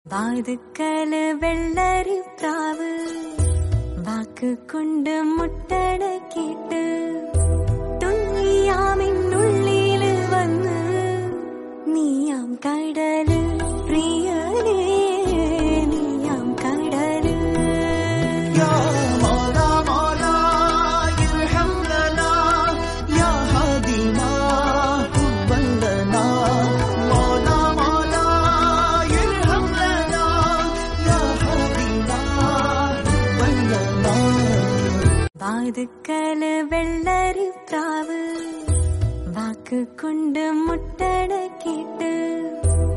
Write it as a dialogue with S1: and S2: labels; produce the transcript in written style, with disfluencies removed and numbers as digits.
S1: വാതുക്കല് വെള്ളരി പ്രാവ് വാക്ക് കൊണ്ട് മുട്ടടക്കിട്ട് തുള്ളിയാമിന്നുള്ളില് വന്ന് നീയാം കടല് പ്രിയനേ നീയാം കടല് വാതുക്കല് വെള്ളരി പ്രാവ് വാക്ക് കൊണ്ട് മുട്ടടക്കിട്ട്